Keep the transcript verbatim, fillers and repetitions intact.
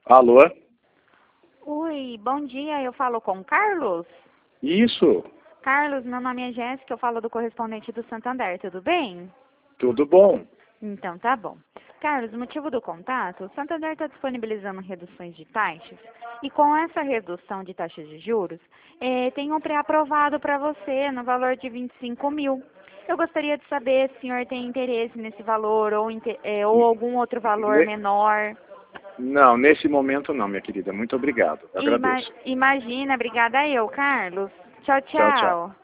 Alô? Oi, bom dia, eu falo com o Carlos? Isso, Carlos, meu nome é Jéssica, eu falo do correspondente do Santander, tudo bem? tudo bom? Então tá bom. Carlos, o motivo do contato, o Santander está disponibilizando reduções de taxas e com essa redução de taxas de juros, eh, tem um pré-aprovado para você no valor de vinte e cinco mil. Eu gostaria de saber se o senhor tem interesse nesse valor ou, inte- eh, ou algum outro valor Ne- menor. Não, nesse momento não, minha querida. Muito obrigado. Ima- Agradeço. imagina, obrigada eu, Carlos. Tchau, Tchau, tchau. tchau.